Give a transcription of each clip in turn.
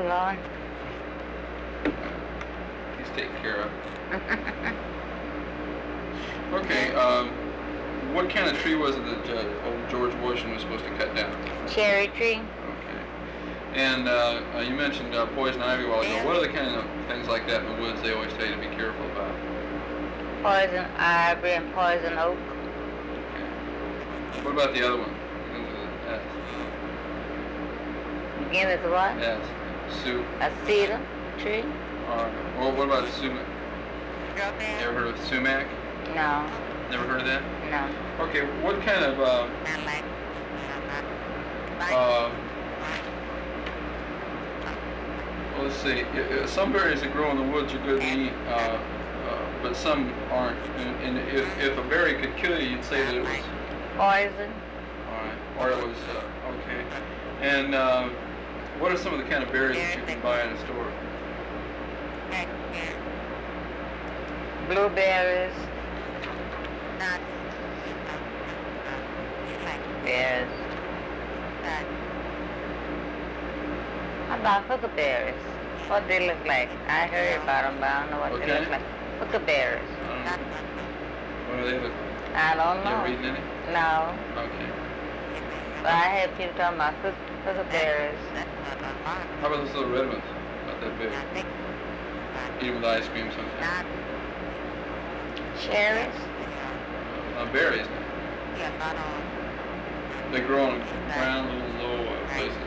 Lord. He's taken care of. Okay, what kind of tree was it that old George Washington was supposed to cut down? Cherry tree. Okay. And you mentioned poison ivy a while ago. What are the kind of things like that in the woods they always tell you to be careful about? Poison ivy and poison oak. Okay. What about the other one? Begin with what? Yes. Soup. A cedar tree? Well, what about sumac? You ever heard of sumac? No. Never heard of that? No. Okay, what kind of, well, let's see. Some berries that grow in the woods are good to eat, but some aren't. And if a berry could kill you, you'd say that it was poison. All right. Or it was okay. And what are some of the kind of berries that you can buy in a store? Blueberries. Bears. How about huckleberries? What they look like? I heard about them, but I don't know what they look like. Huckleberries. What do they look like? I don't know. You ever eaten any? No. Okay. But I heard people talking about huckleberries. How about those little red ones? Not that big. Eat them with ice cream sometimes. Cherries? Berries. They grow on ground, little low places.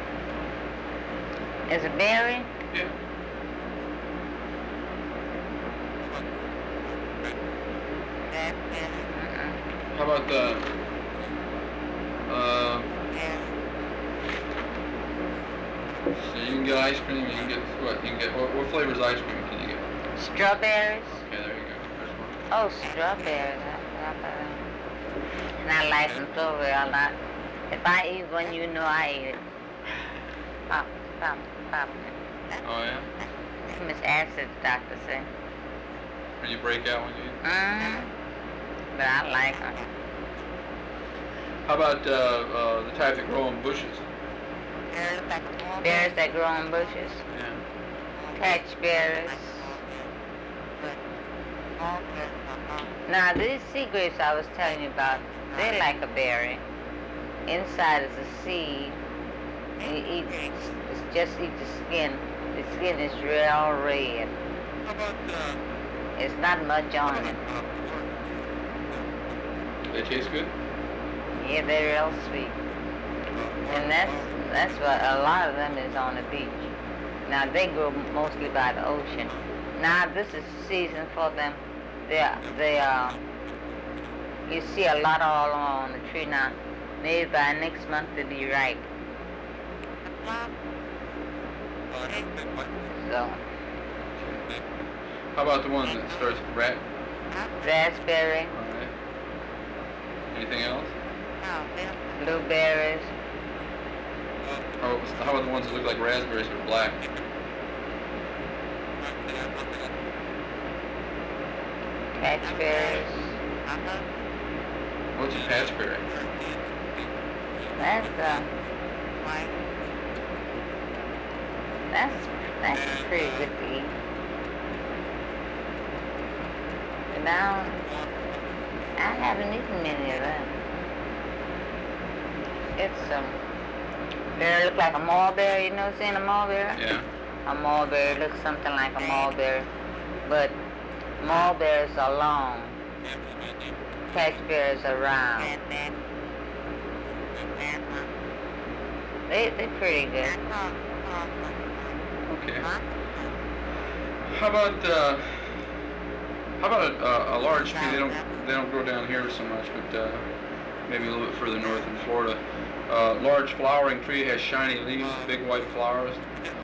Is it berry? Yeah. How about the so you can get ice cream. You can get what? You can get what flavor's ice cream can you get? Strawberries. Okay, there you go. There's one. Oh, strawberries. And I like them so well. If I eat one, you know I eat it. Pop. Oh yeah. Too much acid, the doctor said. Or you break out when you eat? But I like them. How about the type that grow on bushes? Berries that grow on bushes. Yeah. Catchberries. Now these sea grapes I was telling you about, they're like a berry. Inside is a seed. And you eat, just eat the skin. The skin is real red. It's not much on it. They taste good? Yeah, they're real sweet. And that's what a lot of them is on the beach. Now they grow mostly by the ocean. Now this is season for them. You see a lot all on the tree now. Maybe by next month they'll be ripe. So. How about the one that starts with Raspberry. All right. Anything else? Blueberries. Oh, how about the ones that look like raspberries but black? Patchberries. What's a patchberry? That's pretty good to eat. And now I haven't eaten many of them. It's they look like a mulberry. You know, seen a mulberry? Yeah. A mulberry looks something like a mulberry, but mulberries are long. Catchberries are round. They're pretty good. Okay. How about a large tree? They don't grow down here so much, but maybe a little bit further north in Florida. Large flowering tree has shiny leaves, big white flowers.